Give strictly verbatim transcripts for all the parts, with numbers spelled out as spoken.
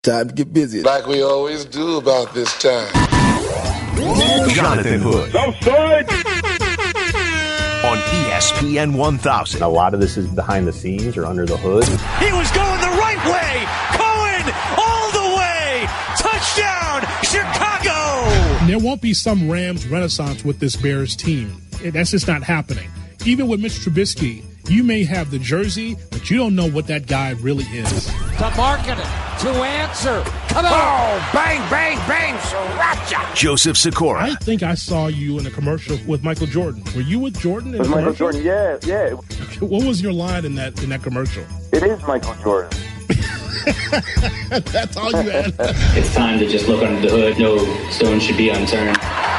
Time to get busy. Like we always do about this time. Jonathan Hood. Outside. On E S P N one thousand. A lot of this is behind the scenes or under the hood. He was going the right way. Cohen all the way. Touchdown, Chicago. There won't be some Rams renaissance with this Bears team. That's just not happening. Even with Mitch Trubisky, you may have the jersey, but you don't know what that guy really is. To market it, to answer. Come on. Oh, bang, bang, bang, sriracha. Joseph Sikora. I think I saw you in a commercial with Michael Jordan. Were you with Jordan in with the Michael commercial? Jordan, yeah, yeah. What was your line in that in that commercial? It is Michael Jordan. That's all you had. It's time to just look under the hood. No stone should be unturned.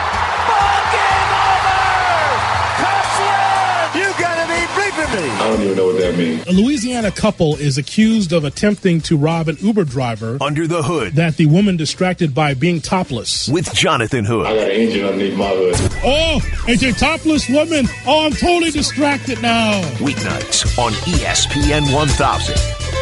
I don't even know what that means. A Louisiana couple is accused of attempting to rob an Uber driver. Under the Hood. That the woman distracted by being topless. With Jonathan Hood. I got an engine underneath my hood. Oh, it's a topless woman. Oh, I'm totally distracted now. Weeknights on E S P N one thousand.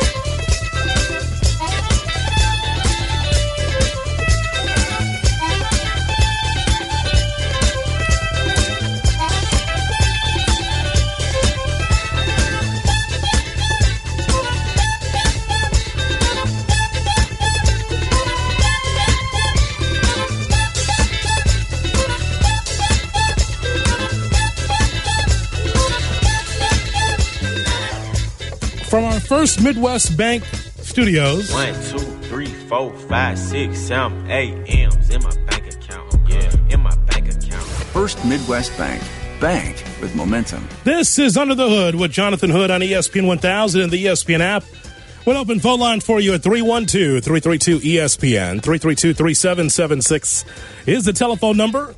From our first Midwest Bank studios. One, two, three, four, five, six, seven, eight M's in my bank account. Yeah, in my bank account. First Midwest Bank. Bank with momentum. This is Under the Hood with Jonathan Hood on E S P N one thousand and the E S P N app. We'll open phone line for you at three one two, three three two, E S P N. three three two, three seven seven six is the telephone number.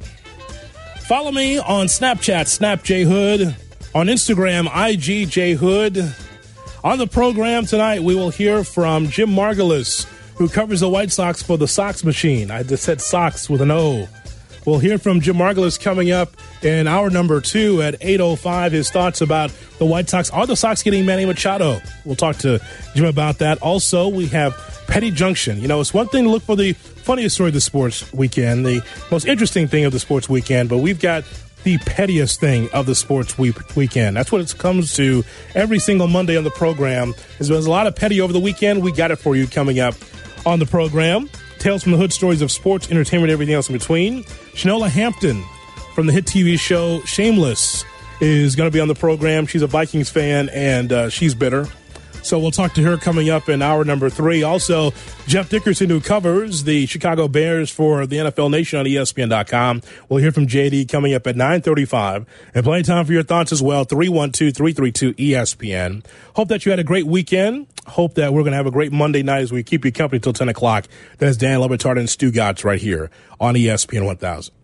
Follow me on Snapchat, SnapJHood. On Instagram, I G J Hood. On the program tonight, we will hear from Jim Margulis, who covers the White Sox for the Sox Machine. I just said Sox with an O. We'll hear from Jim Margulis coming up in hour number two at eight oh five. His thoughts about the White Sox. Are the Sox getting Manny Machado? We'll talk to Jim about that. Also, we have Petty Junction. You know, it's one thing to look for the funniest story of the sports weekend, the most interesting thing of the sports weekend, but we've got the pettiest thing of the sports week- weekend. That's what it comes to every single Monday on the program. There's been a lot of petty over the weekend. We got it for you coming up on the program. Tales from the Hood, stories of sports, entertainment, everything else in between. Shanola Hampton from the hit T V show Shameless is going to be on the program. She's a Vikings fan, and uh, she's bitter. So we'll talk to her coming up in hour number three. Also, Jeff Dickerson, who covers the Chicago Bears for the N F L Nation on E S P N dot com. We'll hear from J D coming up at nine thirty-five. And plenty of time for your thoughts as well, three one two, three three two, E S P N. Hope that you had a great weekend. Hope that we're going to have a great Monday night as we keep you company till ten o'clock. That's Dan Le Batard and Stu Gotts right here on E S P N one thousand.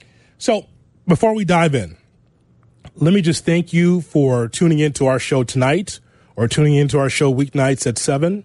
So before we dive in, let me just thank you for tuning into our show tonight, or tuning into our show weeknights at seven.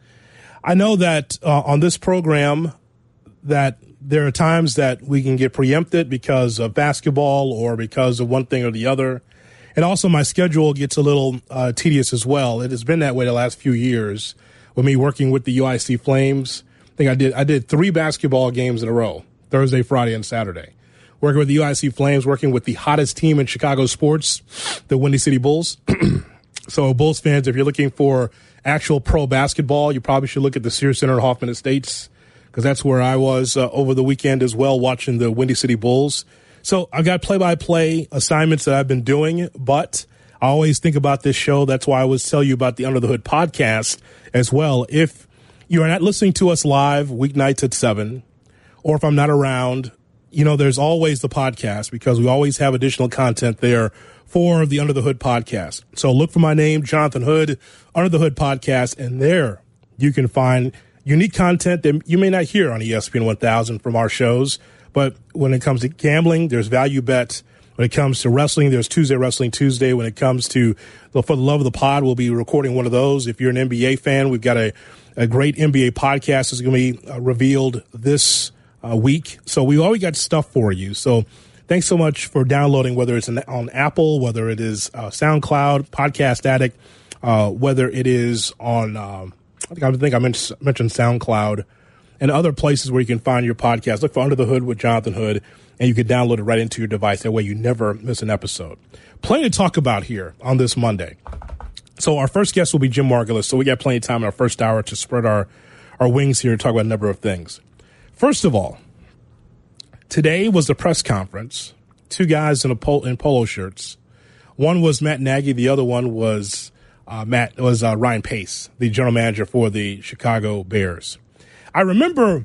I know that uh, on this program that there are times that we can get preempted because of basketball or because of one thing or the other. And also my schedule gets a little uh, tedious as well. It has been that way the last few years with me working with the U I C Flames. I think I did I did three basketball games in a row, Thursday, Friday, and Saturday. Working with the U I C Flames, working with the hottest team in Chicago sports, the Windy City Bulls. So, Bulls fans, if you're looking for actual pro basketball, you probably should look at the Sears Center in Hoffman Estates, because that's where I was uh, over the weekend as well, watching the Windy City Bulls. So, I've got play-by-play assignments that I've been doing, but I always think about this show. That's why I always tell you about the Under the Hood podcast as well. If you are not listening to us live weeknights at seven, or if I'm not around, you know, there's always the podcast, because we always have additional content there for the Under the Hood podcast. So look for my name, Jonathan Hood, Under the Hood podcast, and there you can find unique content that you may not hear on E S P N one thousand from our shows. But when it comes to gambling, there's Value Bet. When it comes to wrestling, there's Tuesday Wrestling Tuesday. When it comes to the For the Love of the Pod, we'll be recording one of those. If you're an N B A fan, we've got a, a great N B A podcast that's going to be uh, revealed this uh, week. So we always got stuff for you. So thanks so much for downloading, whether it's on Apple, whether it is uh, SoundCloud, Podcast Addict, uh, whether it is on uh, I think I, think I mentioned, mentioned SoundCloud and other places where you can find your podcast. Look for Under the Hood with Jonathan Hood, and you can download it right into your device. That way you never miss an episode. Plenty to talk about here on this Monday. So our first guest will be Jim Margalus. So we got plenty of time in our first hour to spread our, our wings here and talk about a number of things. First of all, today was the press conference. Two guys in a pol- in polo shirts. One was Matt Nagy. The other one was uh, Matt was uh, Ryan Pace, the general manager for the Chicago Bears. I remember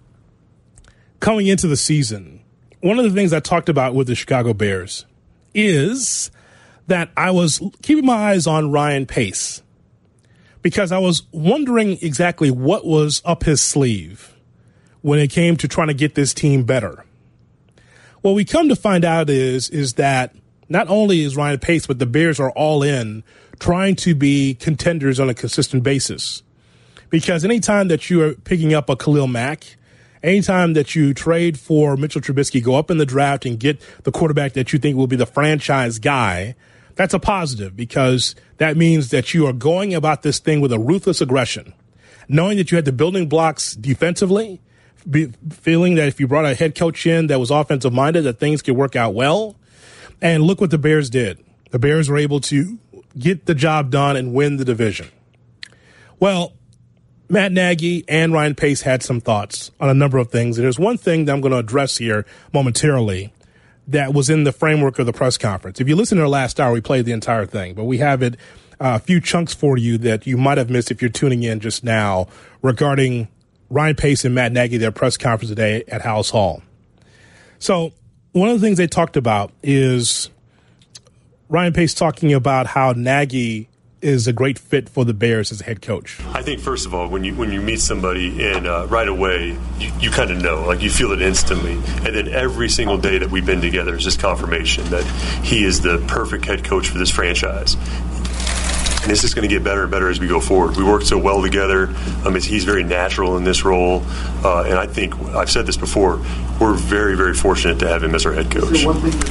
coming into the season, one of the things I talked about with the Chicago Bears is that I was keeping my eyes on Ryan Pace because I was wondering exactly what was up his sleeve when it came to trying to get this team better. What we come to find out is, is that not only is Ryan Pace, but the Bears are all in trying to be contenders on a consistent basis. Because anytime that you are picking up a Khalil Mack, anytime that you trade for Mitchell Trubisky, go up in the draft and get the quarterback that you think will be the franchise guy, that's a positive because that means that you are going about this thing with a ruthless aggression, knowing that you had the building blocks defensively, be, feeling that if you brought a head coach in that was offensive minded, that things could work out well. And look what the Bears did. The Bears were able to get the job done and win the division. Well, Matt Nagy and Ryan Pace had some thoughts on a number of things. And there's one thing that I'm going to address here momentarily that was in the framework of the press conference. If you listen to our last hour, we played the entire thing, but we have it uh, a few chunks for you that you might have missed if you're tuning in just now regarding Ryan Pace and Matt Nagy, their press conference today at House Hall. So one of the things they talked about is Ryan Pace talking about how Nagy is a great fit for the Bears as a head coach. I think, first of all, when you when you meet somebody and uh, right away, you, you kind of know, like you feel it instantly. And then every single day that we've been together is just confirmation that he is the perfect head coach for this franchise. And it's just going to get better and better as we go forward. We work so well together. Um, he's very natural in this role. Uh, and I think, I've said this before, we're very, very fortunate to have him as our head coach.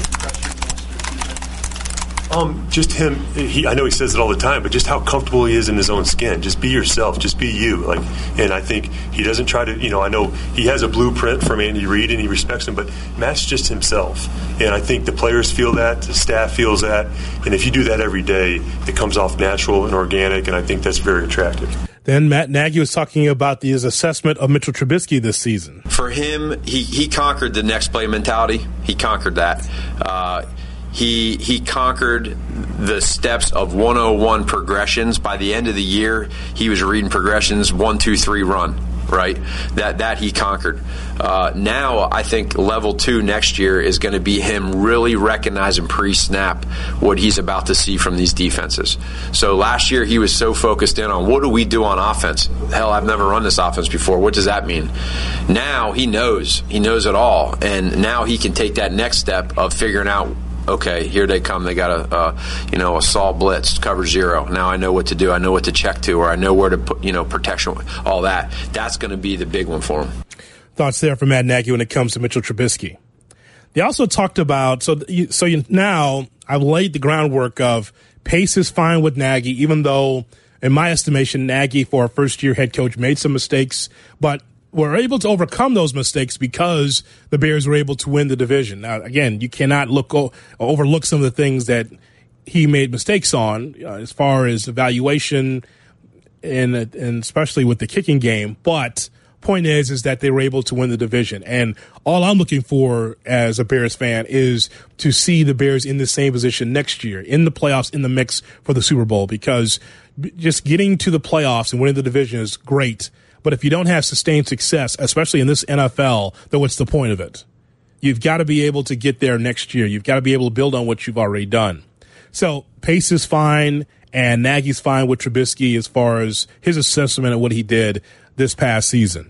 Um, just him, he, I know he says it all the time, but just how comfortable he is in his own skin. Just be yourself. Just be you. Like, and I think he doesn't try to, you know, I know he has a blueprint from Andy Reid and he respects him, but Matt's just himself. And I think the players feel that, the staff feels that. And if you do that every day, it comes off natural and organic, and I think that's very attractive. Then Matt Nagy was talking about his assessment of Mitchell Trubisky this season. For him, he, he conquered the next play mentality. He conquered that. Uh, He he conquered the steps of one oh one progressions. By the end of the year, he was reading progressions one, two, three, run. Right, that that he conquered. Uh, now I think level two next year is going to be him really recognizing pre-snap what he's about to see from these defenses. So last year he was so focused in on what do we do on offense. Hell, I've never run this offense before. What does that mean? Now he knows. He knows it all, and now he can take that next step of figuring out. Okay, here they come. They got a, uh, you know, a Saul blitz, cover zero. Now I know what to do. I know what to check to, or I know where to put, you know, protection, all that. That's going to be the big one for him. Thoughts there from Matt Nagy when it comes to Mitchell Trubisky. They also talked about, so you, so you, now I've laid the groundwork of Pace is fine with Nagy, even though, in my estimation, Nagy, for a first-year head coach, made some mistakes, but were able to overcome those mistakes because the Bears were able to win the division. Now, again, you cannot look o- overlook some of the things that he made mistakes on uh, as far as evaluation and, and especially with the kicking game. But point is, is that they were able to win the division. And all I'm looking for as a Bears fan is to see the Bears in the same position next year, in the playoffs, in the mix for the Super Bowl, because just getting to the playoffs and winning the division is great. But if you don't have sustained success, especially in this N F L, then what's the point of it? You've got to be able to get there next year. You've got to be able to build on what you've already done. So Pace is fine, and Nagy's fine with Trubisky as far as his assessment of what he did this past season.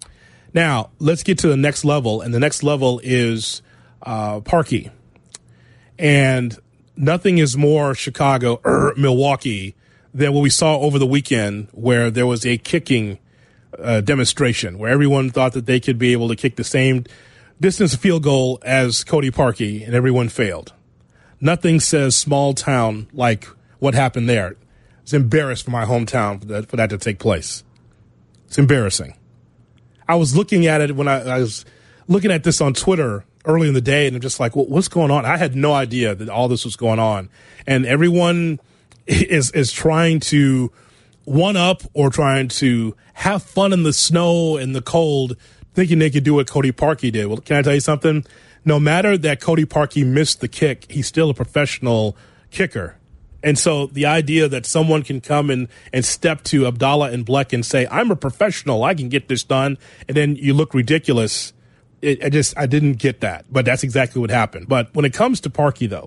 Now, let's get to the next level, and the next level is uh, Parkey. And nothing is more Chicago or Milwaukee than what we saw over the weekend, where there was a kicking Uh, demonstration where everyone thought that they could be able to kick the same distance field goal as Cody Parkey, and everyone failed. Nothing says small town like what happened there. It's embarrassed for my hometown for that, for that to take place. It's embarrassing. I was looking at it when I, I was looking at this on Twitter early in the day, and I'm just like, well, what's going on? I had no idea that all this was going on. And everyone is is trying to one up or trying to have fun in the snow and the cold, thinking they could do what Cody Parkey did. Well, can I tell you something? No matter that Cody Parkey missed the kick, he's still a professional kicker. And so the idea that someone can come in and step to Abdallah and Bleck and say, I'm a professional, I can get this done, and then you look ridiculous, it, I just I didn't get that. But that's exactly what happened. But when it comes to Parkey, though,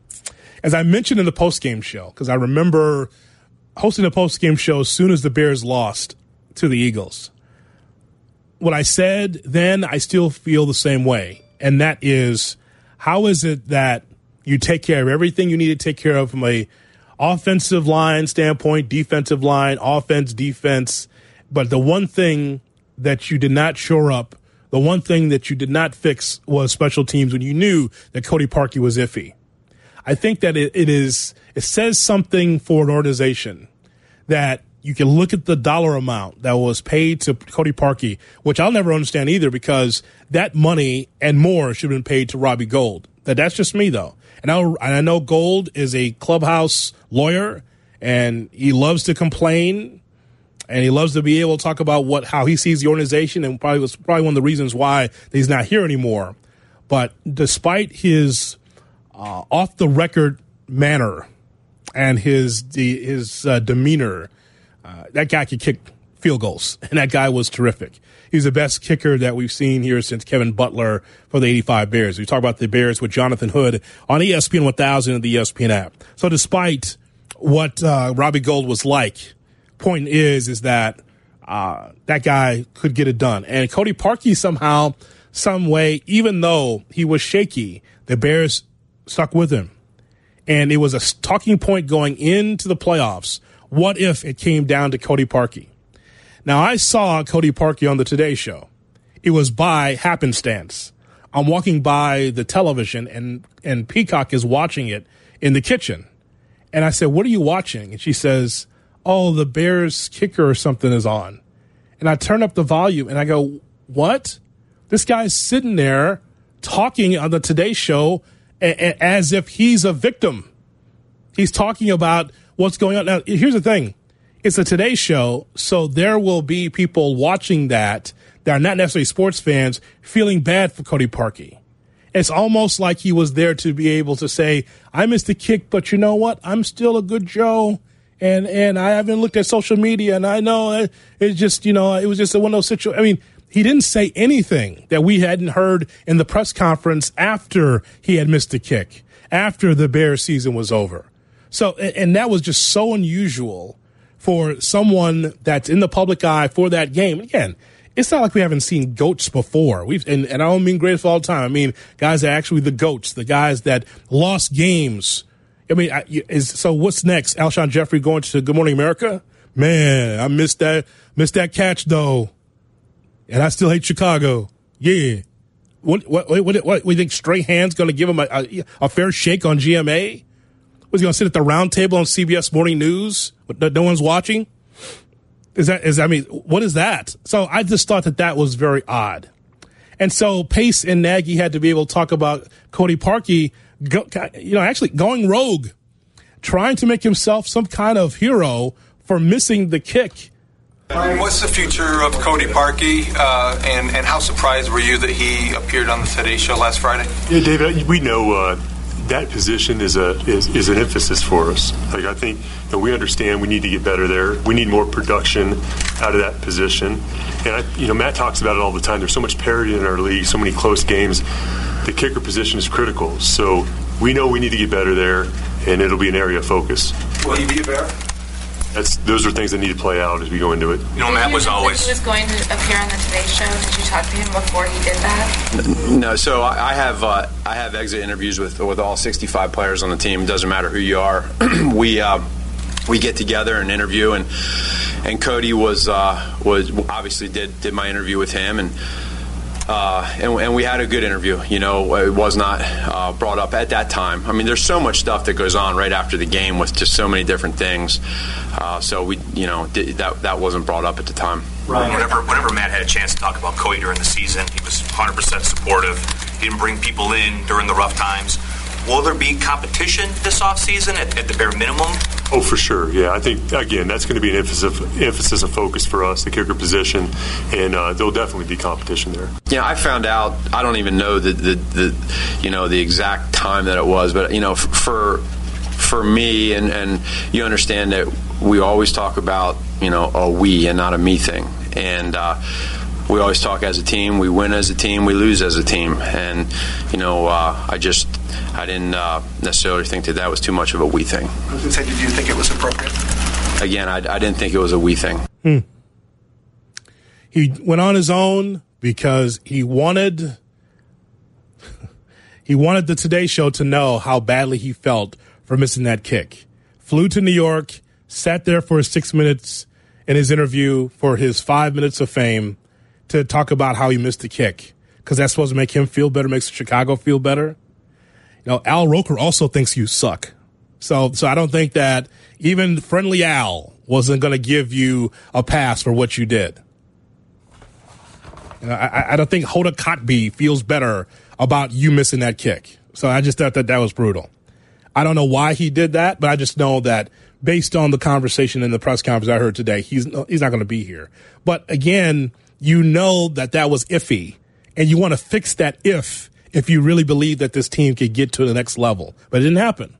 as I mentioned in the postgame show, because I remember hosting a postgame show as soon as the Bears lost to the Eagles, what I said then, I still feel the same way. And that is, how is it that you take care of everything you need to take care of from a offensive line standpoint, defensive line, offense, defense, but the one thing that you did not shore up, the one thing that you did not fix was special teams when you knew that Cody Parkey was iffy. I think that it, it is, it says something for an organization that you can look at the dollar amount that was paid to Cody Parkey, which I'll never understand either, because that money and more should have been paid to Robbie Gould. That that's just me, though. And I, and I know Gould is a clubhouse lawyer, and he loves to complain, and he loves to be able to talk about what how he sees the organization, and probably was probably one of the reasons why he's not here anymore. But despite his uh, off-the-record manner and his the, his uh, demeanor, uh, that guy could kick field goals, and that guy was terrific. He's the best kicker that we've seen here since Kevin Butler for the eighty-five Bears. We talk about the Bears with Jonathan Hood on E S P N one thousand and the E S P N app. So despite what uh, Robbie Gould was like, point is is that uh, that guy could get it done. And Cody Parkey somehow, some way, even though he was shaky, the Bears stuck with him. And it was a talking point going into the playoffs. What if it came down to Cody Parkey? Now, I saw Cody Parkey on the Today Show. It was by happenstance. I'm walking by the television, and, and Peacock is watching it in the kitchen. And I said, what are you watching? And she says, oh, the Bears kicker or something is on. And I turn up the volume, and I go, what? This guy's sitting there talking on the Today Show a- a- as if he's a victim. He's talking about what's going on. Now, here's the thing. It's a Today Show, so there will be people watching that that are not necessarily sports fans feeling bad for Cody Parkey. It's almost like he was there to be able to say, I missed the kick, but you know what? I'm still a good Joe, and and I haven't looked at social media, and I know it's just, you know, it was just one of those situations. I mean, he didn't say anything that we hadn't heard in the press conference after he had missed the kick, after the Bears season was over. So, and that was just so unusual for someone that's in the public eye for that game. Again, it's not like we haven't seen GOATs before. We've, and, and I don't mean greatest of all time. I mean guys that are actually the GOATs, the guys that lost games. I mean, I, is so what's next? Alshon Jeffrey going to Good Morning America? Man, I missed that, missed that catch though, and I still hate Chicago. Yeah. What? What? What? What? what we think Strahan's going to give him a, a, a fair shake on G M A? Was he going to sit at the round table on C B S Morning News? No one's watching? Is that, is, I mean, what is that? So I just thought that that was very odd. And so Pace and Nagy had to be able to talk about Cody Parkey, go, you know, actually going rogue, trying to make himself some kind of hero for missing the kick. What's the future of Cody Parkey, uh, and, and how surprised were you that he appeared on the Today Show last Friday? Yeah, David, we know uh, that position is a is, is an emphasis for us. Like, I think that we understand we need to get better there. We need more production out of that position. And I, you know, Matt talks about it all the time. There's so much parity in our league, so many close games. The kicker position is critical. So we know we need to get better there, and it'll be an area of focus. Will he be a Bear? That's those are things that need to play out as we go into it. You know, Matt was always. He was going to appear on the Today Show. Did you talk to him before he did that? No. So I have uh, I have exit interviews with with all sixty-five players on the team. It doesn't matter who you are. we uh, we get together and interview, and and Cody was uh, was obviously did did my interview with him, and. Uh, and, and we had a good interview. You know, it was not uh, brought up at that time. I mean, there's so much stuff that goes on right after the game with just so many different things. Uh, so we, you know, that that wasn't brought up at the time. Ryan, whenever, whenever Matt had a chance to talk about Cody during the season, he was one hundred percent supportive. He didn't bring people in during the rough times. Will there be competition this offseason at, at the bare minimum? Oh, for sure. Yeah, I think, again, that's going to be an emphasis of, emphasis of focus for us, the kicker position, and uh, there'll definitely be competition there. Yeah, I found out, I don't even know the, the, the you know, the exact time that it was, but, you know, for for me, and, and you understand that we always talk about, you know, a we and not a me thing. And uh, we always talk as a team. We win as a team. We lose as a team. And, you know, uh, I just, I didn't uh, necessarily think that that was too much of a we thing. I was going to say, did you think it was appropriate? Again, I, I didn't think it was a we thing. Hmm. He went on his own because he wanted, he wanted the Today Show to know how badly he felt for missing that kick. Flew to New York, sat there for six minutes in his interview for his five minutes of fame to talk about how he missed the kick, because that's supposed to make him feel better, makes Chicago feel better. You know, Al Roker also thinks you suck. So, so I don't think that even friendly Al wasn't going to give you a pass for what you did. You know, I, I don't think Hoda Kotb feels better about you missing that kick. So I just thought that that was brutal. I don't know why he did that, but I just know that based on the conversation in the press conference I heard today, he's he's not going to be here. But again, you know that that was iffy, and you want to fix that if if you really believe that this team could get to the next level. But it didn't happen.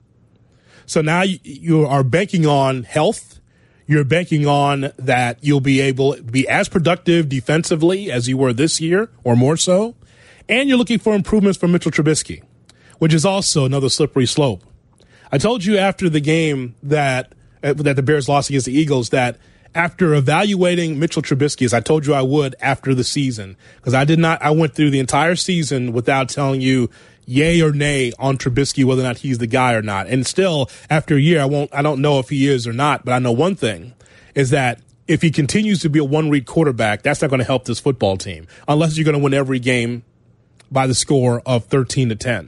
So now you, you are banking on health. You're banking on that you'll be able to be as productive defensively as you were this year or more so. And you're looking for improvements from Mitchell Trubisky, which is also another slippery slope. I told you after the game that uh, that the Bears lost against the Eagles that after evaluating Mitchell Trubisky, as I told you I would after the season, because I did not, I went through the entire season without telling you yay or nay on Trubisky, whether or not he's the guy or not. And still, after a year, I won't, I don't know if he is or not, but I know one thing is that if he continues to be a one-read quarterback, that's not going to help this football team unless you're going to win every game by the score of thirteen to ten.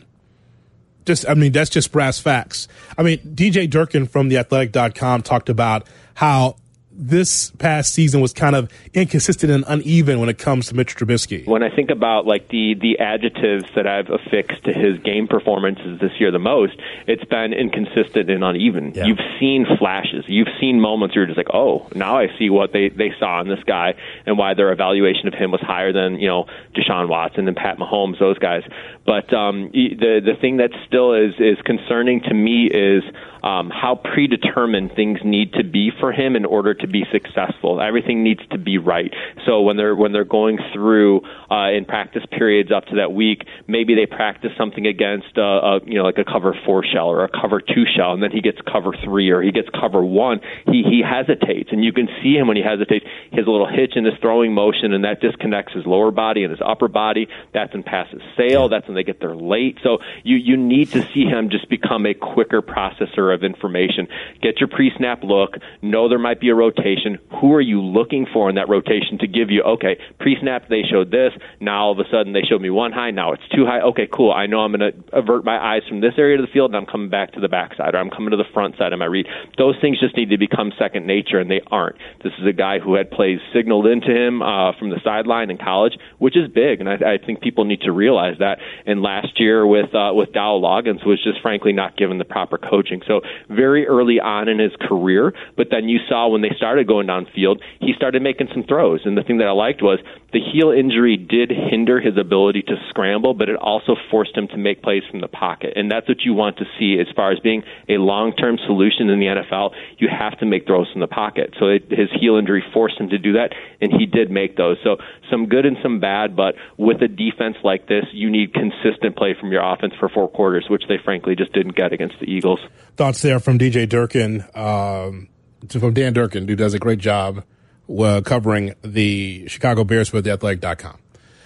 Just, I mean, that's just brass facts. I mean, D J Durkin from the athletic dot com talked about how this past season was kind of inconsistent and uneven when it comes to Mitch Trubisky. When I think about like the the adjectives that I've affixed to his game performances this year the most, it's been inconsistent and uneven. Yeah. You've seen flashes. You've seen moments where you're just like, oh, now I see what they, they saw in this guy and why their evaluation of him was higher than, you know, Deshaun Watson and Pat Mahomes, those guys. But um, the the thing that still is is concerning to me is um, how predetermined things need to be for him in order to be successful. Everything needs to be right. So when they're when they're going through uh, in practice periods up to that week, maybe they practice something against uh, a, you know like a cover four shell or a cover two shell, and then he gets cover three or he gets cover one. He he hesitates, and you can see him when he hesitates. His little hitch in his throwing motion, and that disconnects his lower body and his upper body. That's when passes sail. That's when they get there late. So you you need to see him just become a quicker processor of information. Get your pre-snap look. Know there might be a rotation. Who are you looking for in that rotation to give you, okay, pre-snap they showed this. Now all of a sudden they showed me one high. Now it's two high. Okay, cool. I know I'm going to avert my eyes from this area of the field and I'm coming back to the backside or I'm coming to the front side of my read. Those things just need to become second nature, and they aren't. This is a guy who had plays signaled into him uh, from the sideline in college, which is big, and I, I think people need to realize that. And last year with uh, with Dowell Loggins was just frankly not given the proper coaching. So very early on in his career, but then you saw when they started going downfield, he started making some throws. And the thing that I liked was the heel injury did hinder his ability to scramble, but it also forced him to make plays from the pocket. And that's what you want to see as far as being a long-term solution in the N F L. You have to make throws from the pocket. So it, his heel injury forced him to do that, and he did make those. So some good and some bad, but with a defense like this, you need consistent play from your offense for four quarters, which they frankly just didn't get against the Eagles. Thoughts there from D J Durkin, um, from Dan Durkin, who does a great job uh, covering the Chicago Bears for the athletic dot com.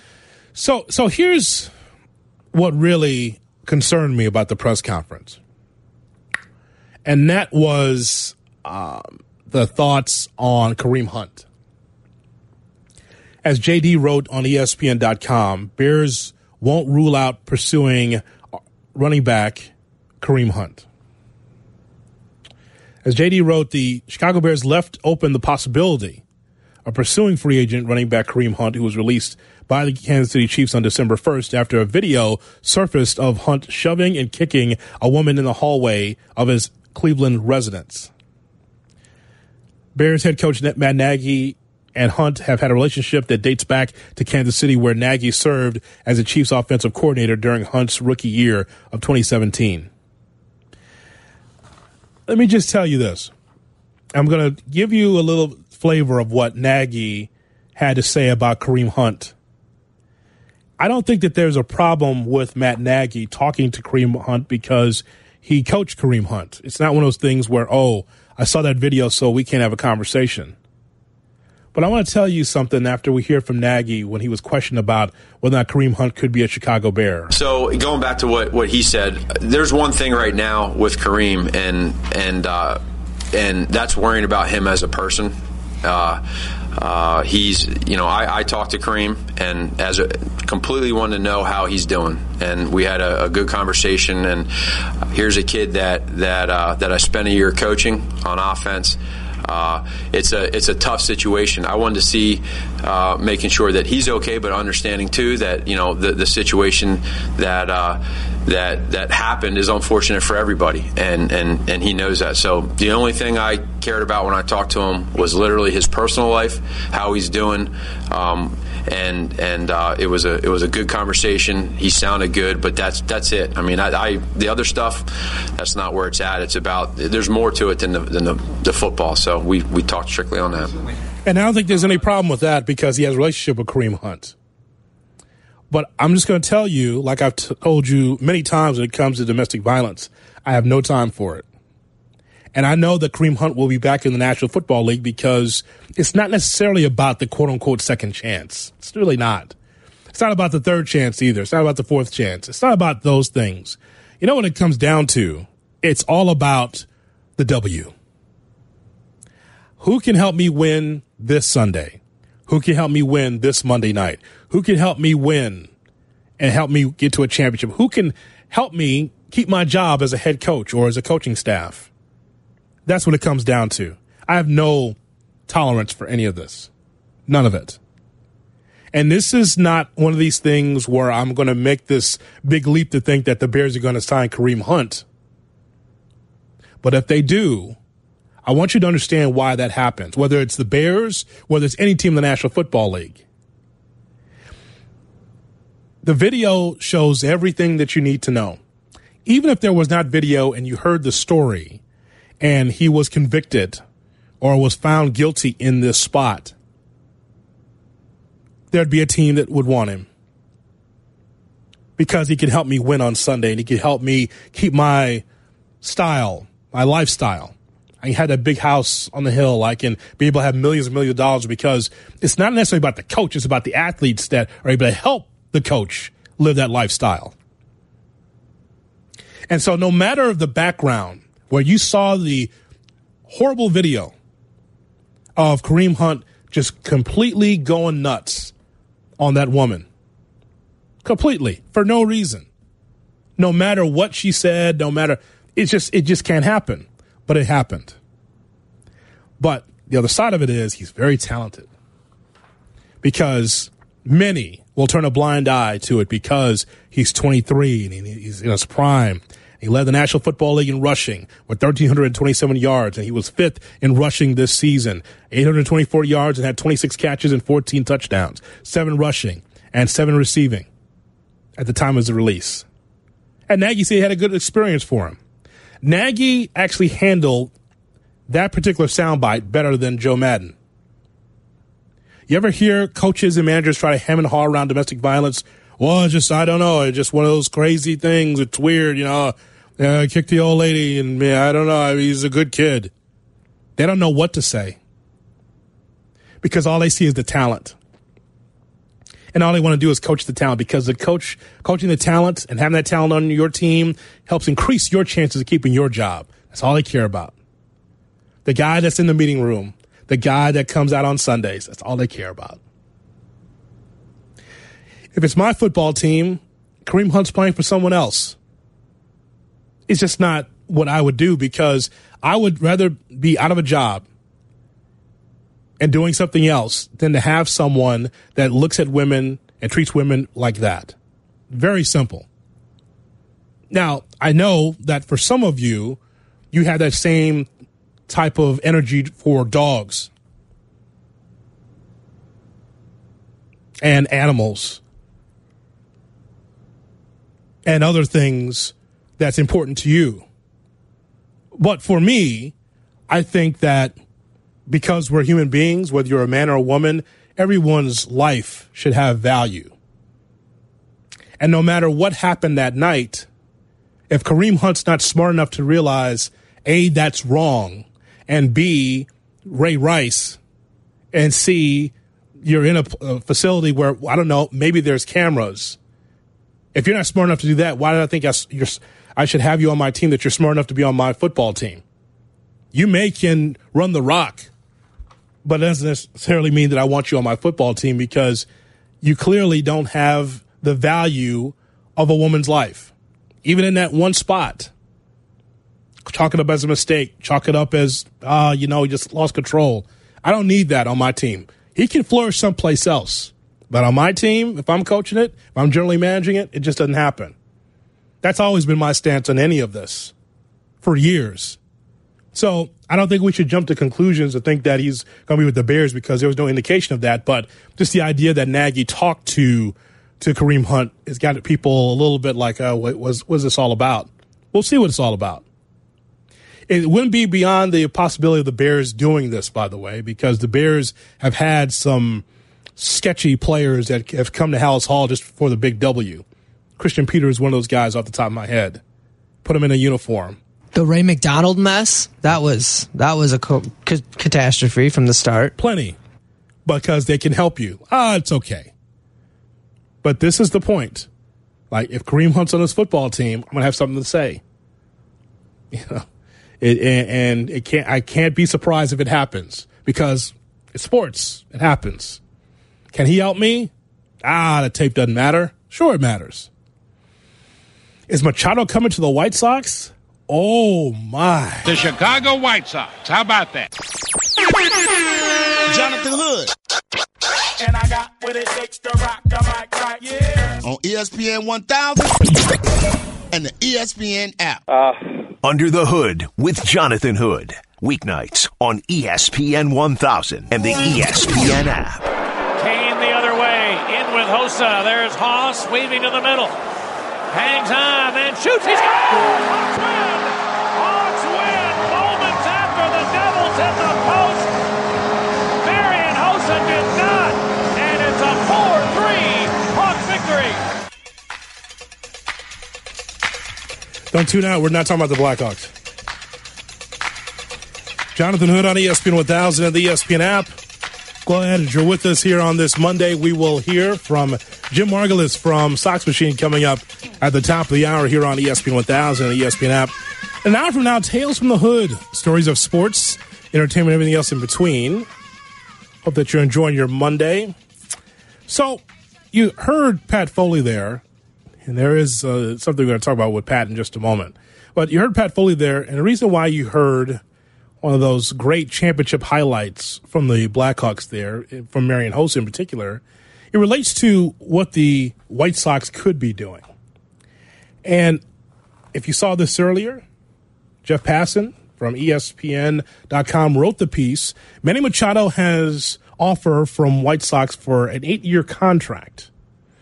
So, so here's what really concerned me about the press conference, and that was um, the thoughts on Kareem Hunt. As J D wrote on E S P N dot com, Bears won't rule out pursuing running back Kareem Hunt. As J D wrote, the Chicago Bears left open the possibility a pursuing free agent running back Kareem Hunt, who was released by the Kansas City Chiefs on December first after a video surfaced of Hunt shoving and kicking a woman in the hallway of his Cleveland residence. Bears head coach Matt Nagy and Hunt have had a relationship that dates back to Kansas City, where Nagy served as the Chiefs offensive coordinator during Hunt's rookie year of twenty seventeen. Let me just tell you this. I'm going to give you a little flavor of what Nagy had to say about Kareem Hunt. I don't think that there's a problem with Matt Nagy talking to Kareem Hunt because he coached Kareem Hunt. It's not one of those things where, oh, I saw that video, so we can't have a conversation. But I want to tell you something after we hear from Nagy when he was questioned about whether or not Kareem Hunt could be a Chicago Bear. So going back to what, what he said, there's one thing right now with Kareem, and and uh, and that's worrying about him as a person. Uh, uh, he's, you know, I, I talked to Kareem and as a completely wanted to know how he's doing, and we had a, a good conversation. And here's a kid that that uh, that I spent a year coaching on offense. Uh, it's a it's a tough situation. I wanted to see uh, making sure that he's okay, but understanding too that, you know, the the situation that uh, that that happened is unfortunate for everybody, and, and and he knows that. So the only thing I cared about when I talked to him was literally his personal life, how he's doing, um, and and uh, it was a it was a good conversation. He sounded good, but that's that's it. I mean, I, I the other stuff, that's not where it's at. It's about, there's more to it than the than the, the football. So we we talked strictly on that. And I don't think there's any problem with that because he has a relationship with Kareem Hunt. But I'm just going to tell you, like I've t- told you many times when it comes to domestic violence, I have no time for it. And I know that Kareem Hunt will be back in the National Football League because it's not necessarily about the quote-unquote second chance. It's really not. It's not about the third chance either. It's not about the fourth chance. It's not about those things. You know what it comes down to? It's all about the W. Who can help me win this Sunday? Who can help me win this Monday night? Who can help me win and help me get to a championship? Who can help me keep my job as a head coach or as a coaching staff? That's what it comes down to. I have no tolerance for any of this. None of it. And this is not one of these things where I'm going to make this big leap to think that the Bears are going to sign Kareem Hunt. But if they do, I want you to understand why that happens, whether it's the Bears, whether it's any team in the National Football League. The video shows everything that you need to know. Even if there was not video and you heard the story and he was convicted or was found guilty in this spot, there'd be a team that would want him because he could help me win on Sunday and he could help me keep my style, my lifestyle. I had a big house on the hill. I can be able to have millions and millions of dollars because it's not necessarily about the coach. It's about the athletes that are able to help the coach live that lifestyle. And so no matter the background where you saw the horrible video of Kareem Hunt just completely going nuts on that woman, completely, for no reason, no matter what she said, no matter, it's just, it just can't happen. But it happened. But the other side of it is he's very talented because many will turn a blind eye to it because he's twenty-three and he's in his prime. He led the National Football League in rushing with one thousand three hundred twenty-seven yards, and he was fifth in rushing this season, eight hundred twenty-four yards and had twenty-six catches and fourteen touchdowns, seven rushing and seven receiving at the time of his release. And Nagy said he had a good experience for him. Nagy actually handled that particular soundbite better than Joe Madden. You ever hear coaches and managers try to hem and haw around domestic violence? Well, it's just, I don't know, it's just one of those crazy things. It's weird, you know. Uh, I kicked the old lady, and man, I don't know, I mean, he's a good kid. They don't know what to say because all they see is the talent. And all they want to do is coach the talent because the coach coaching the talent and having that talent on your team helps increase your chances of keeping your job. That's all they care about. The guy that's in the meeting room, the guy that comes out on Sundays, that's all they care about. If it's my football team, Kareem Hunt's playing for someone else. It's just not what I would do because I would rather be out of a job and doing something else than to have someone that looks at women and treats women like that. Very simple. Now, I know that for some of you, you have that same type of energy for dogs and animals and other things that's important to you. But for me, I think that because we're human beings, whether you're a man or a woman, everyone's life should have value. And no matter what happened that night, if Kareem Hunt's not smart enough to realize, A, that's wrong, and B, Ray Rice, and C, you're in a, a facility where, I don't know, maybe there's cameras. If you're not smart enough to do that, why did I think I, you're, I should have you on my team that you're smart enough to be on my football team? You may can run the rock, but it doesn't necessarily mean that I want you on my football team because you clearly don't have the value of a woman's life. Even in that one spot, chalk it up as a mistake, chalk it up as, uh, you know, he just lost control. I don't need that on my team. He can flourish someplace else. But on my team, if I'm coaching it, if I'm generally managing it, it just doesn't happen. That's always been my stance on any of this for years. So I don't think we should jump to conclusions and think that he's going to be with the Bears because there was no indication of that. But just the idea that Nagy talked to to Kareem Hunt has got people a little bit like, uh, what was what's this all about? We'll see what it's all about. It wouldn't be beyond the possibility of the Bears doing this, by the way, because the Bears have had some sketchy players that have come to Hallis Hall just for the big W. Christian Peters is one of those guys off the top of my head. Put him in a uniform. The Ray McDonald mess, that was that was a co- c- catastrophe from the start. Plenty, because they can help you. Ah, it's okay. But this is the point. Like, if Kareem Hunt's on his football team, I'm going to have something to say. You know, it, and, and it can't. I can't be surprised if it happens because it's sports. It happens. Can he help me? Ah, the tape doesn't matter. Sure, it matters. Is Machado coming to the White Sox? Oh, my. The Chicago White Sox. How about that? Jonathan Hood. And I got what it takes to rock the mic right, yeah. On E S P N one thousand and the E S P N app. Uh, Under the Hood with Jonathan Hood. Weeknights on E S P N one thousand and the E S P N app. Kane the other way. In with Hossa. There's Haas weaving to the middle. Hangs on, then shoots. He's got it. Hawks win. Hawks win. Moments after the Devils hit the post. Marian Hossa did not. And it's a four three Hawks victory. Don't tune out. We're not talking about the Blackhawks. Jonathan Hood on E S P N one thousand and the E S P N app. Go ahead. If you're with us here on this Monday, we will hear from Jim Margulis from Sox Machine coming up at the top of the hour here on E S P N one thousand and the E S P N app. An hour from now, Tales from the Hood. Stories of sports, entertainment, everything else in between. Hope that you're enjoying your Monday. So, you heard Pat Foley there, and there is uh, something we're going to talk about with Pat in just a moment. But you heard Pat Foley there, and the reason why you heard one of those great championship highlights from the Blackhawks there, from Marian Hossa in particular, it relates to what the White Sox could be doing. And if you saw this earlier, Jeff Passan from E S P N dot com wrote the piece. Manny Machado has offer from White Sox for an eight-year contract.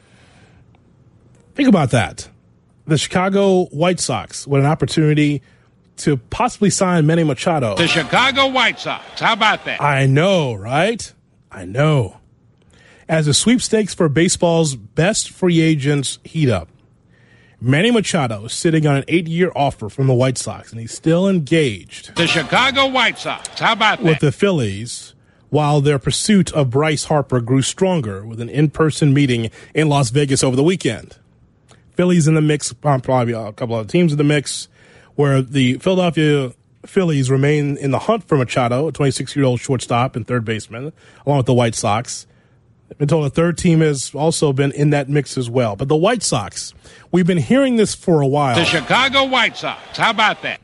Think about that. The Chicago White Sox with an opportunity to possibly sign Manny Machado. The Chicago White Sox. How about that? I know, right? I know. As the sweepstakes for baseball's best free agents heat up, Manny Machado is sitting on an eight-year offer from the White Sox, and he's still engaged. The Chicago White Sox. How about that? With the Phillies, while their pursuit of Bryce Harper grew stronger with an in-person meeting in Las Vegas over the weekend. Phillies in the mix, probably a couple other teams in the mix, where the Philadelphia Phillies remain in the hunt for Machado, a twenty-six-year-old shortstop and third baseman, along with the White Sox. I've been told a third team has also been in that mix as well. But the White Sox, we've been hearing this for a while. The Chicago White Sox. How about that?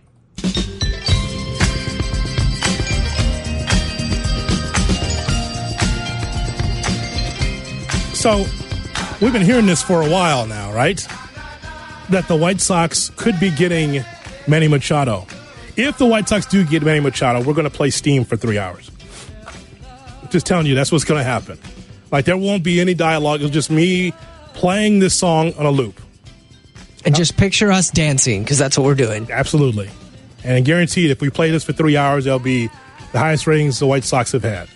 So we've been hearing this for a while now, right? That the White Sox could be getting Manny Machado. If the White Sox do get Manny Machado, we're going to play Steam for three hours. Just telling you, that's what's going to happen. Like, there won't be any dialogue. It's just me playing this song on a loop. And just picture us dancing, because that's what we're doing. Absolutely. And guaranteed, if we play this for three hours, it'll be the highest ratings the White Sox have had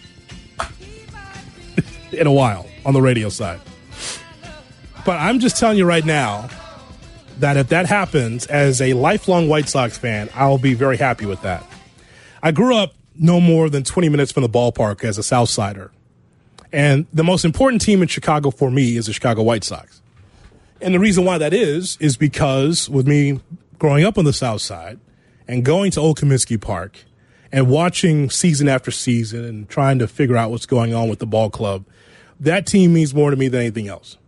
in a while on the radio side. But I'm just telling you right now that if that happens, as a lifelong White Sox fan, I'll be very happy with that. I grew up no more than twenty minutes from the ballpark as a South Sider. And the most important team in Chicago for me is the Chicago White Sox. And the reason why that is, is because with me growing up on the South Side and going to Old Comiskey Park and watching season after season and trying to figure out what's going on with the ball club, that team means more to me than anything else.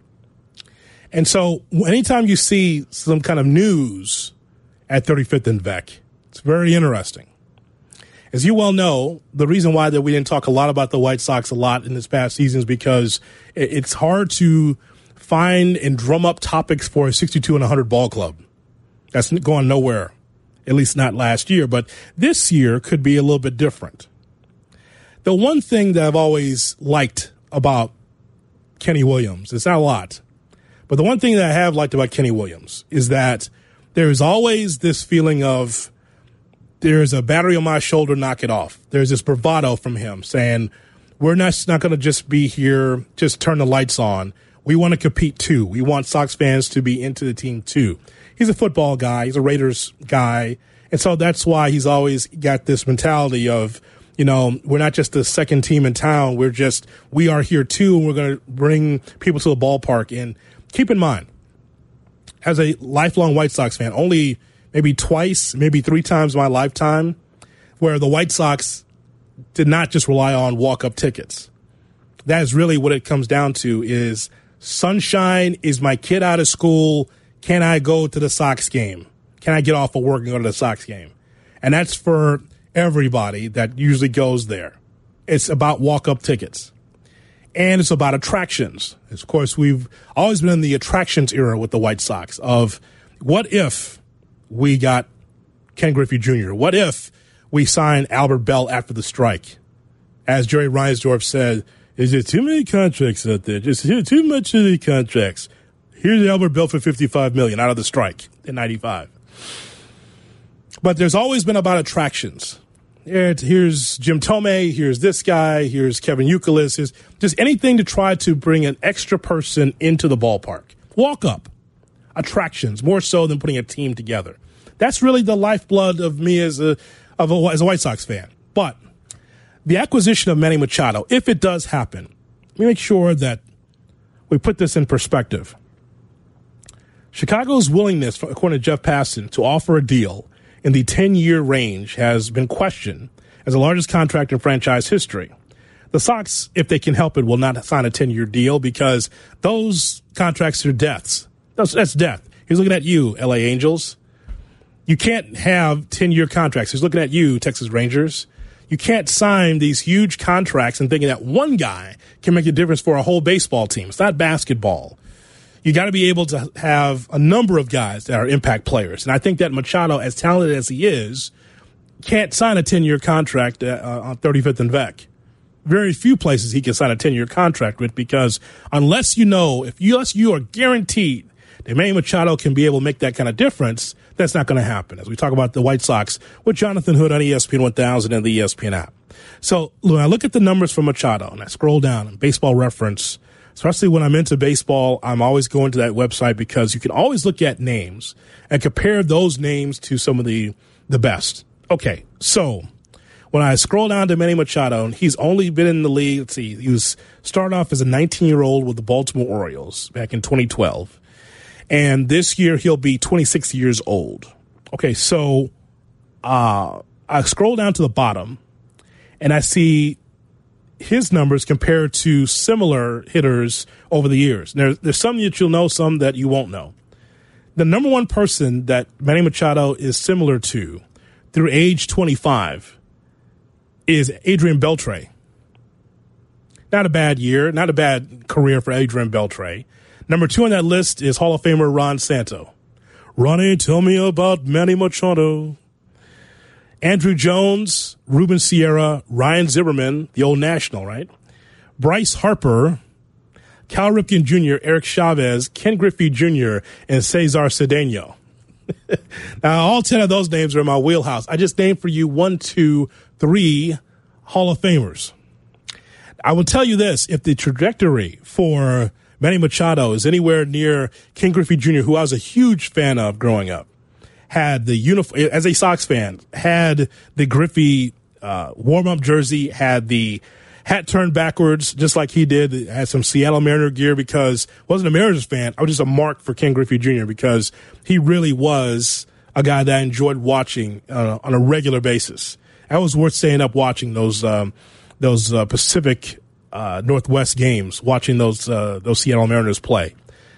And so anytime you see some kind of news at thirty-fifth and Vec, it's very interesting. As you well know, the reason why that we didn't talk a lot about the White Sox a lot in this past season is because it's hard to find and drum up topics for a sixty-two and one hundred ball club. That's going nowhere, at least not last year. But this year could be a little bit different. The one thing that I've always liked about Kenny Williams, it's not a lot, but the one thing that I have liked about Kenny Williams is that there is always this feeling of there's a battery on my shoulder, knock it off. There's this bravado from him saying, we're not, not going to just be here, just turn the lights on. We want to compete too. We want Sox fans to be into the team too. He's a football guy. He's a Raiders guy. And so that's why he's always got this mentality of, you know, we're not just the second team in town. We're just, we are here too. And we're going to bring people to the ballpark. And keep in mind, as a lifelong White Sox fan, only maybe twice, maybe three times in my lifetime, where the White Sox did not just rely on walk-up tickets. That is really what it comes down to is sunshine, is my kid out of school, can I go to the Sox game? Can I get off of work and go to the Sox game? And that's for everybody that usually goes there. It's about walk-up tickets. And it's about attractions. Of course, we've always been in the attractions era with the White Sox of what if we got Ken Griffey Junior? What if we signed Albert Bell after the strike? As Jerry Reinsdorf said, is there too many contracts out there? Just too much of the contracts. Here's Albert Bell for fifty-five million dollars out of the strike in ninety-five. But there's always been about attractions. Here's Jim Tomei. Here's this guy. Here's Kevin Youkilis. Here's just anything to try to bring an extra person into the ballpark. Walk up. Attractions, more so than putting a team together. That's really the lifeblood of me as a, of a as a White Sox fan. But the acquisition of Manny Machado, if it does happen, let me make sure that we put this in perspective. Chicago's willingness, according to Jeff Passan, to offer a deal in the ten-year range has been questioned as the largest contract in franchise history. The Sox, if they can help it, will not sign a ten-year deal because those contracts are deaths. That's, that's death. He's looking at you, L A Angels. You can't have ten-year contracts. He's looking at you, Texas Rangers. You can't sign these huge contracts and thinking that one guy can make a difference for a whole baseball team. It's not basketball. You got to be able to have a number of guys that are impact players. And I think that Machado, as talented as he is, can't sign a ten-year contract uh, on thirty-fifth and Vec. Very few places he can sign a ten-year contract with because unless you know, if you, unless you are guaranteed that Manny Machado can be able to make that kind of difference, that's not going to happen. As we talk about the White Sox with Jonathan Hood on E S P N one thousand and the E S P N app. So when I look at the numbers for Machado and I scroll down in Baseball Reference, especially when I'm into baseball, I'm always going to that website because you can always look at names and compare those names to some of the, the best. Okay, so when I scroll down to Manny Machado, he's only been in the league, let's see, he was started off as a nineteen-year-old with the Baltimore Orioles back in twenty twelve. And this year, he'll be twenty-six years old. Okay, so uh, I scroll down to the bottom, and I see his numbers compared to similar hitters over the years. There, there's some that you'll know, some that you won't know. The number one person that Manny Machado is similar to through age twenty-five is Adrian Beltre. Not a bad year, not a bad career for Adrian Beltre. Number two on that list is Hall of Famer Ron Santo. Ronnie, tell me about Manny Machado. Andrew Jones, Ruben Sierra, Ryan Zimmerman, the old National, right? Bryce Harper, Cal Ripken Junior, Eric Chavez, Ken Griffey Junior, and Cesar Cedeno. Now, all ten of those names are in my wheelhouse. I just named for you one, two, three Hall of Famers. I will tell you this, if the trajectory for Manny Machado is anywhere near Ken Griffey Junior, who I was a huge fan of growing up, had the uniform, as a Sox fan, had the Griffey uh, warm-up jersey, had the hat turned backwards, just like he did, had some Seattle Mariner gear because wasn't a Mariners fan. I was just a mark for Ken Griffey Junior because he really was a guy that I enjoyed watching uh, on a regular basis. That was worth staying up watching those um, those uh, Pacific uh, Northwest games, watching those uh, those Seattle Mariners play.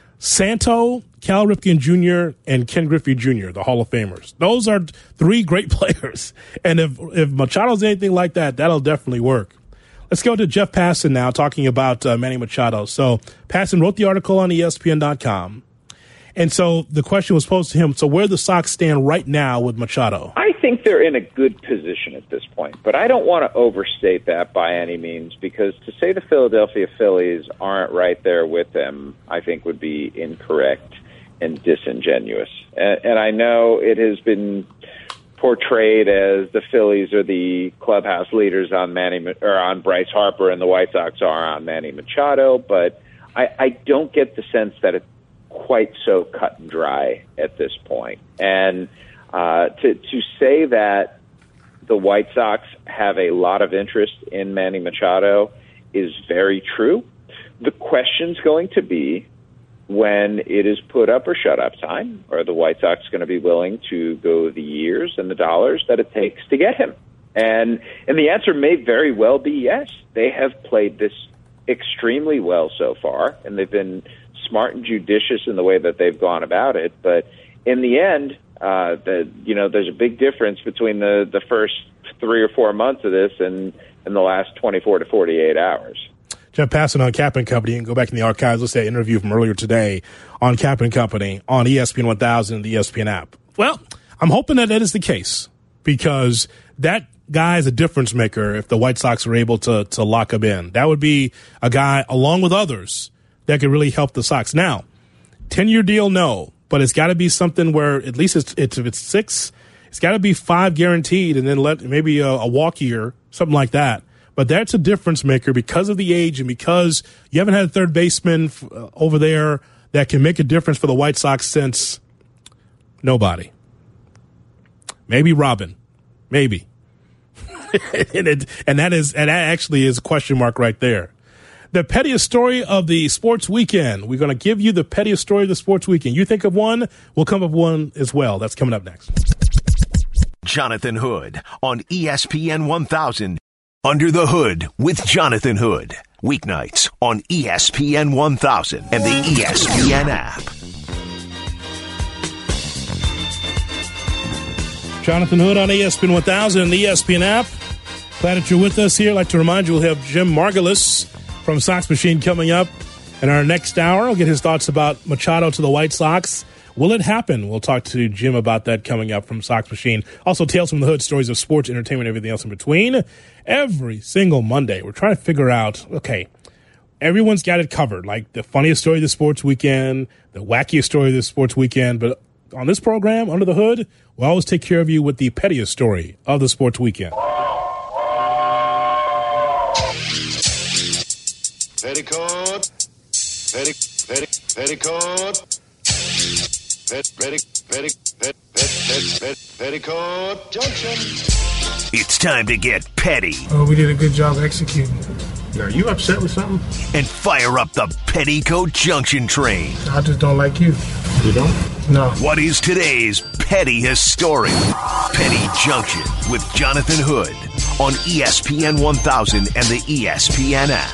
Santo, Cal Ripken Junior, and Ken Griffey Junior, the Hall of Famers. Those are three great players. And if if Machado's anything like that, that'll definitely work. Let's go to Jeff Passan now, talking about uh, Manny Machado. So Passan wrote the article on E S P N dot com. And so the question was posed to him, so where do the Sox stand right now with Machado? I think they're in a good position at this point, but I don't want to overstate that by any means, because to say the Philadelphia Phillies aren't right there with them, I think would be incorrect and disingenuous. And, and I know it has been portrayed as the Phillies are the clubhouse leaders on Manny or on Bryce Harper and the White Sox are on Manny Machado, but I, I don't get the sense that it's quite so cut and dry at this point. And uh, to to say that the White Sox have a lot of interest in Manny Machado is very true. The question's going to be, when it is put up or shut up time, are the White Sox going to be willing to go the years and the dollars that it takes to get him? And and the answer may very well be yes. They have played this extremely well so far, and they've been smart and judicious in the way that they've gone about it. But in the end, uh, the you know, there's a big difference between the, the first three or four months of this and, and the last twenty-four to forty-eight hours. Jeff Passan on Cap and Company. You can go back in the archives. Let's say an interview from earlier today on Cap and Company on E S P N one thousand and the E S P N app. Well, I'm hoping that that is the case, because that guy is a difference maker if the White Sox are able to to lock him in. That would be a guy, along with others, that could really help the Sox. Now, ten-year deal, no, but it's got to be something where at least it's, it's if it's six, it's got to be five guaranteed, and then let maybe a, a walk year, something like that. But that's a difference maker because of the age and because you haven't had a third baseman f- uh, over there that can make a difference for the White Sox since nobody. Maybe Robin. Maybe. and, it, and that is and that actually is a question mark right there. The pettiest story of the sports weekend. We're going to give you the pettiest story of the sports weekend. You think of one, we'll come up with one as well. That's coming up next. Jonathan Hood on E S P N one thousand. Under the Hood with Jonathan Hood. Weeknights on E S P N one thousand and the E S P N app. Jonathan Hood on E S P N one thousand and the E S P N app. Glad that you're with us here. I'd like to remind you we'll have Jim Margulis from Sox Machine coming up in our next hour. I'll get his thoughts about Machado to the White Sox. Will it happen? We'll talk to Jim about that coming up from Sox Machine. Also, Tales from the Hood, stories of sports, entertainment, everything else in between. Every single Monday, we're trying to figure out, okay, everyone's got it covered, like the funniest story of the sports weekend, the wackiest story of the sports weekend. But on this program, Under the Hood, we'll always take care of you with the pettiest story of the sports weekend. Petticoat, petti, petti, petticoat, pet, petti, petti, pet, pet, pet, pet, petticoat junction. It's time to get petty. Oh, we did a good job executing. Are you upset with something? And fire up the Petticoat Junction train. I just don't like you. You don't? No. What is today's pettiest story? Petty Junction with Jonathan Hood on E S P N one thousand and the E S P N app.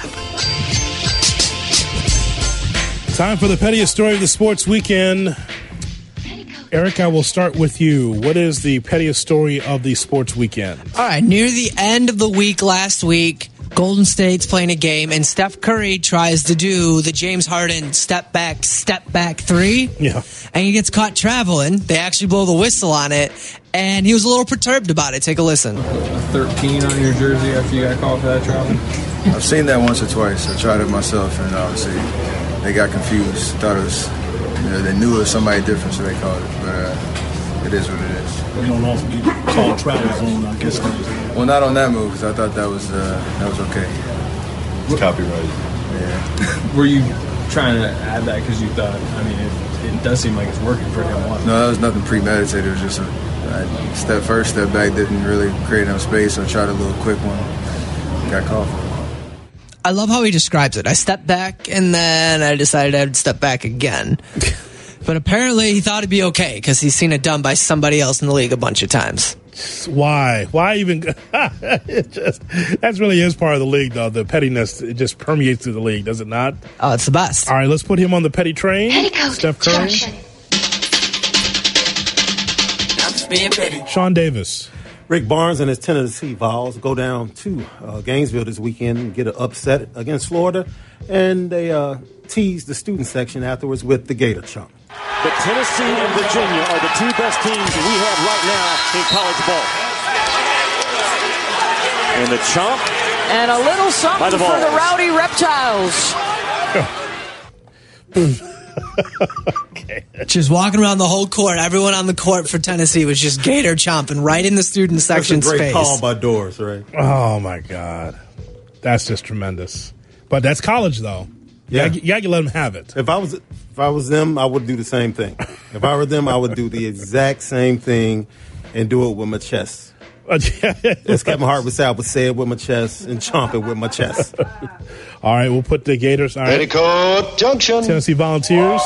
Time for the pettiest story of the sports weekend. Eric, I will start with you. What is the pettiest story of the sports weekend? All right, near the end of the week last week, Golden State's playing a game, and Steph Curry tries to do the James Harden step back, step back three. Yeah. And he gets caught traveling. They actually blow the whistle on it, and he was a little perturbed about it. Take a listen. thirteen on your jersey after you got called for that travel? I've seen that once or twice. I tried it myself, and obviously they got confused. Thought it was, you know, they knew it was somebody different, so they called it. But uh, it is what it is. You don't often get called travel zone, I guess. Well, not on that move, because I thought that was uh, that was okay. It's copyrighted. Yeah. Were you trying to add that because you thought, I mean, it, it does seem like it's working for him? What? No, that was nothing premeditated. It was just a I, step first, step back, didn't really create enough space, so I tried a little quick one. Got called for it. I love how he describes it. I stepped back, and then I decided I'd step back again. But apparently he thought it'd be okay because he's seen it done by somebody else in the league a bunch of times. Why? Why even? it just, that's really his part of the league, though. The pettiness, it just permeates through the league, does it not? Oh, it's the best. All right, let's put him on the petty train. Petticoat Steph Curry. Junction. I'm just being petty. Sean Davis. Rick Barnes and his Tennessee Vols go down to uh, Gainesville this weekend and get an upset against Florida, and they uh, tease the student section afterwards with the Gator Chunk. But Tennessee and Virginia are the two best teams we have right now in college ball. And the Chunk and a little something the for the Rowdy Reptiles. Okay. Just walking around the whole court. Everyone on the court for Tennessee was just gator chomping right in the student section That's a great space. call by Doris, right? Oh, my God. That's just tremendous. But that's college, though. Yeah. You gotta, you gotta let them have it. If I was if I was them, I would do the same thing. If I were them, I would do the exact same thing and do it with my chest. As Kevin Hart would say, I would say it with my chest and chomp it with my chest. All right, we'll put the Gators. All right. Petticoat Junction. Tennessee Volunteers.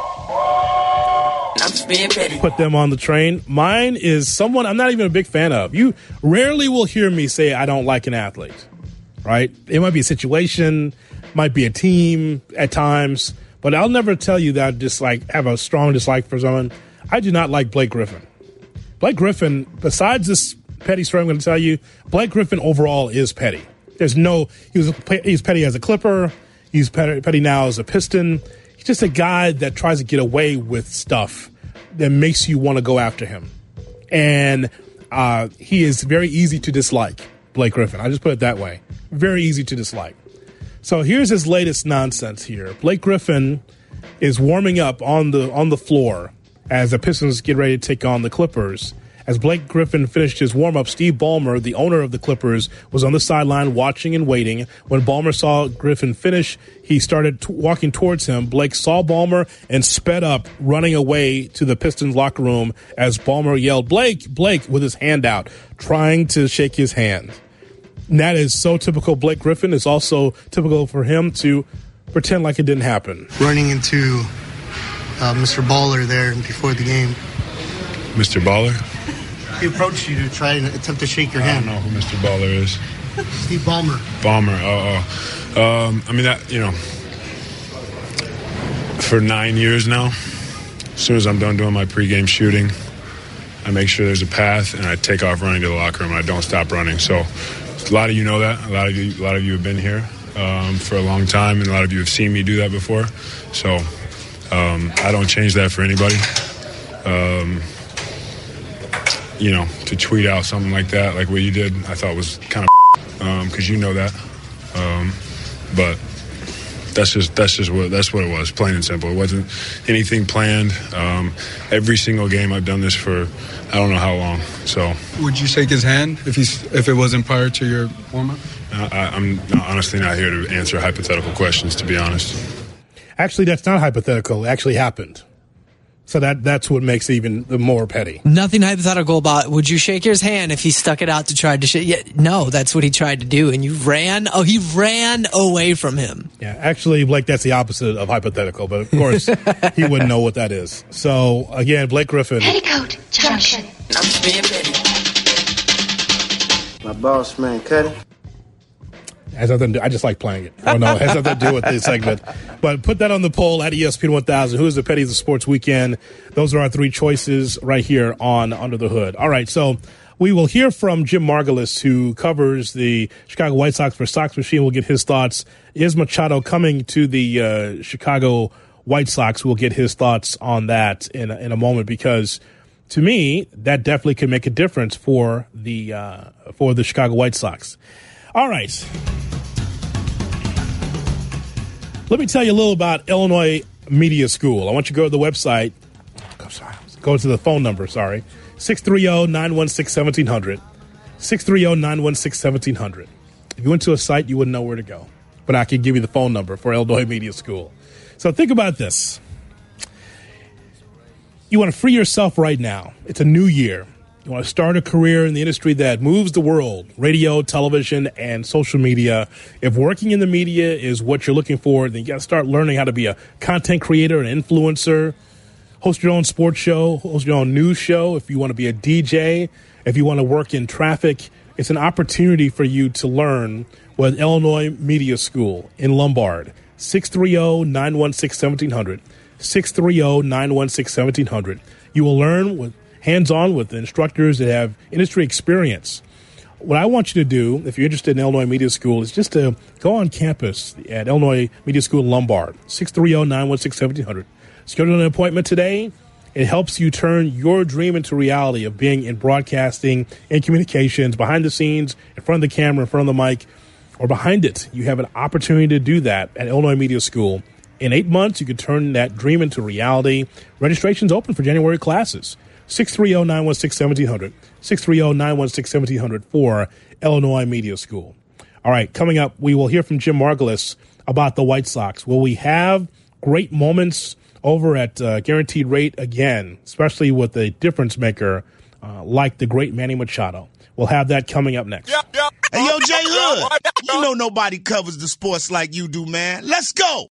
I'm just being petty. Put them on the train. Mine is someone I'm not even a big fan of. You rarely will hear me say I don't like an athlete, right? It might be a situation, might be a team at times, but I'll never tell you that I dislike, have a strong dislike for someone. I do not like Blake Griffin. Blake Griffin, besides this petty story I'm going to tell you, Blake Griffin overall is petty. There's no, he was he's petty as a Clipper. He's petty, petty now as a Piston. He's just a guy that tries to get away with stuff that makes you want to go after him. And uh, he is very easy to dislike, Blake Griffin. I just put it that way. Very easy to dislike. So here's his latest nonsense here. Blake Griffin is warming up on the on the floor as the Pistons get ready to take on the Clippers. As Blake Griffin finished his warm-up, Steve Ballmer, the owner of the Clippers, was on the sideline watching and waiting. When Ballmer saw Griffin finish, he started t- walking towards him. Blake saw Ballmer and sped up, running away to the Pistons locker room as Ballmer yelled, "Blake, Blake," with his hand out, trying to shake his hand. And that is so typical Blake Griffin. It's also typical for him to pretend like it didn't happen. Running into uh, Mister Baller there before the game. Mister Baller? He approached you to try and attempt to shake your hand. I don't know who Mister Baller is. Steve Ballmer. Ballmer, oh, oh. Um, I mean, that, you know, for nine years now, as soon as I'm done doing my pregame shooting, I make sure there's a path, and I take off running to the locker room, and I don't stop running. So a lot of you know that. A lot of you, a lot of you have been here um, for a long time, and a lot of you have seen me do that before. So um, I don't change that for anybody. Um, you know, to tweet out something like that, like what you did, I thought was kind of um, because you know that. Um, but that's just that's just what that's what it was, plain and simple. It wasn't anything planned. Um, every single game I've done this for, I don't know how long. So, would you shake his hand if he's if it wasn't prior to your warm up? I, I'm not, honestly not here to answer hypothetical questions, to be honest. Actually, that's not hypothetical. It actually happened. So that that's what makes it even more petty. Nothing hypothetical about, would you shake his hand if he stuck it out to try to shake? Yeah, no, that's what he tried to do. And you ran. Oh, he ran away from him. Yeah, actually, Blake, that's the opposite of hypothetical. But, of course, he wouldn't know what that is. So, again, Blake Griffin. Petticoat Junction. I'm just being petty. My boss, man, Cuddy. Has nothing to do, I just like playing it. I don't know. It has nothing to do with this segment. But put that on the poll at E S P N one thousand. Who is the pettiest of sports weekend? Those are our three choices right here on Under the Hood. All right, so We will hear from Jim Margulis, who covers the Chicago White Sox for Sox Machine. We'll get his thoughts. Is Machado coming to the uh, Chicago White Sox? We'll get his thoughts on that in a, in a moment, because to me, that definitely could make a difference for the uh, for the Chicago White Sox. All right. Let me tell you a little about Illinois Media School. I want you to go to the website. Oh, sorry. Go to the phone number, sorry. six three zero, nine one six, one seven zero zero. six three zero, nine one six, one seven zero zero. If you went to a site, you wouldn't know where to go. But I can give you the phone number for Illinois Media School. So think about this. You want to free yourself right now. It's a new year. You want to start a career in the industry that moves the world, radio, television, and social media. If working in the media is what you're looking for, then you got to start learning how to be a content creator, an influencer, host your own sports show, host your own news show. If you want to be a D J, if you want to work in traffic, it's an opportunity for you to learn with Illinois Media School in Lombard. six three zero, nine one six, one seven zero zero. six three zero, nine one six, one seven zero zero. You will learn with hands-on with instructors that have industry experience. What I want you to do, if you're interested in Illinois Media School, is just to go on campus at Illinois Media School in Lombard, six three zero, nine one six, one seven zero zero. Schedule an appointment today. It helps you turn your dream into reality of being in broadcasting and communications, behind the scenes, in front of the camera, in front of the mic, or behind it. You have an opportunity to do that at Illinois Media School. In eight months, you can turn that dream into reality. Registration's open for January classes. six three zero, nine one six, one seven zero zero. six three zero, nine one six, one seven zero zero for Illinois Media School. All right, coming up, we will hear from Jim Margulis about the White Sox. Will we have great moments over at uh, Guaranteed Rate again, especially with a difference maker uh, like the great Manny Machado? We'll have that coming up next. Hey, yo, Jay Hood, you know nobody covers the sports like you do, man. Let's go.